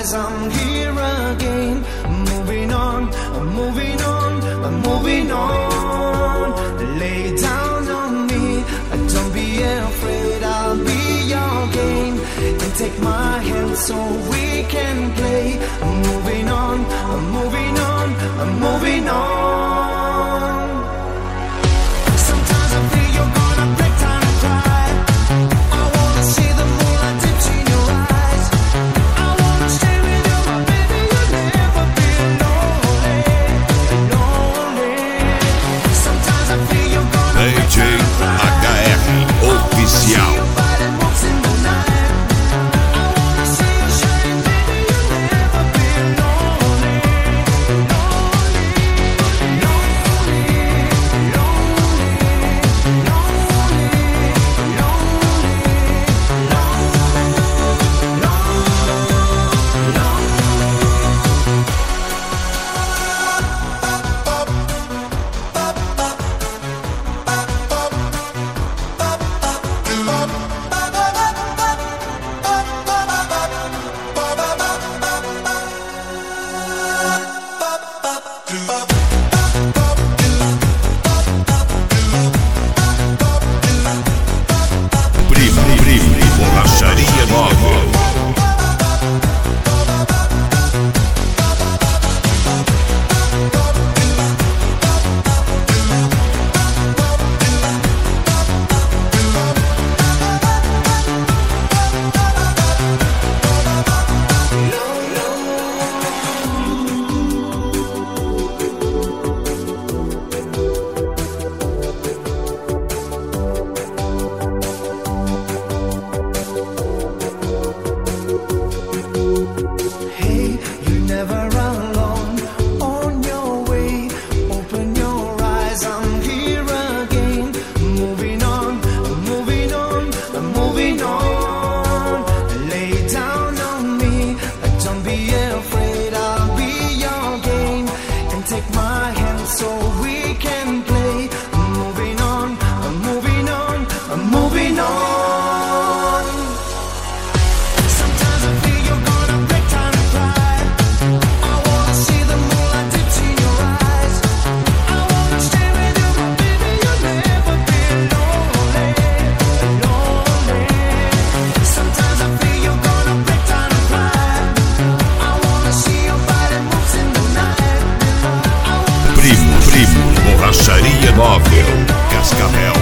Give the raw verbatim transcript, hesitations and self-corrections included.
rise, I'm here again. Moving on, I'm moving on, I'm moving on. Lay down on me, don't be afraid, I'll be your game. And take my hand so we can play. I'm moving on, I'm moving on, I'm moving on. Sometimes I feel you're gonna break down and cry. I wanna see the moonlight dips in your eyes. I wanna stay with you, but baby, you'll never be lonely, lonely. Sometimes I feel you're gonna D J H R Oficial. Borracharia Móvel. Borracharia Móvel, Cascavel.